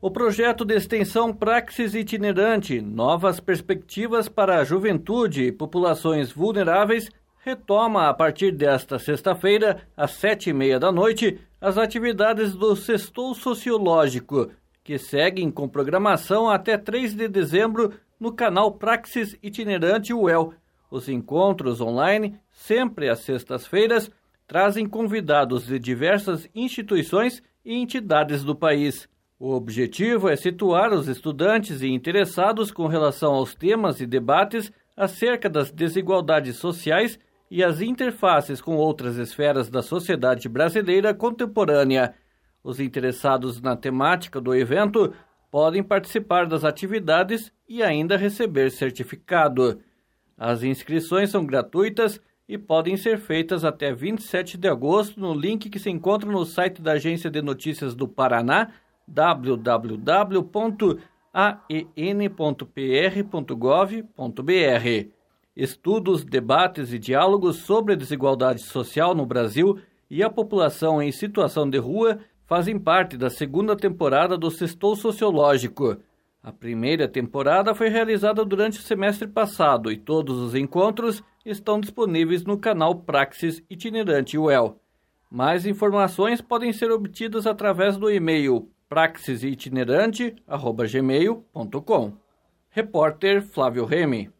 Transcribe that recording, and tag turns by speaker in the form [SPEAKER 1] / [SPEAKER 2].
[SPEAKER 1] O projeto de extensão Praxis Itinerante, Novas Perspectivas para a Juventude e Populações Vulneráveis, retoma a partir desta sexta-feira, às 19h30, as atividades do Sextou Sociológico, que seguem com programação até 3 de dezembro no canal Praxis Itinerante UEL. Os encontros online, sempre às sextas-feiras, trazem convidados de diversas instituições e entidades do país. O objetivo é situar os estudantes e interessados com relação aos temas e debates acerca das desigualdades sociais e as interfaces com outras esferas da sociedade brasileira contemporânea. Os interessados na temática do evento podem participar das atividades e ainda receber certificado. As inscrições são gratuitas e podem ser feitas até 27 de agosto no link que se encontra no site da Agência de Notícias do Paraná, www.an.pr.gov.br. Estudos, debates e diálogos sobre a desigualdade social no Brasil e a população em situação de rua fazem parte da segunda temporada do Sextou Sociológico. A primeira temporada foi realizada durante o semestre passado e todos os encontros estão disponíveis no canal Praxis Itinerante UEL. Mais informações podem ser obtidas através do e-mail praxisitinerante@gmail.com. Repórter Flávio Remy.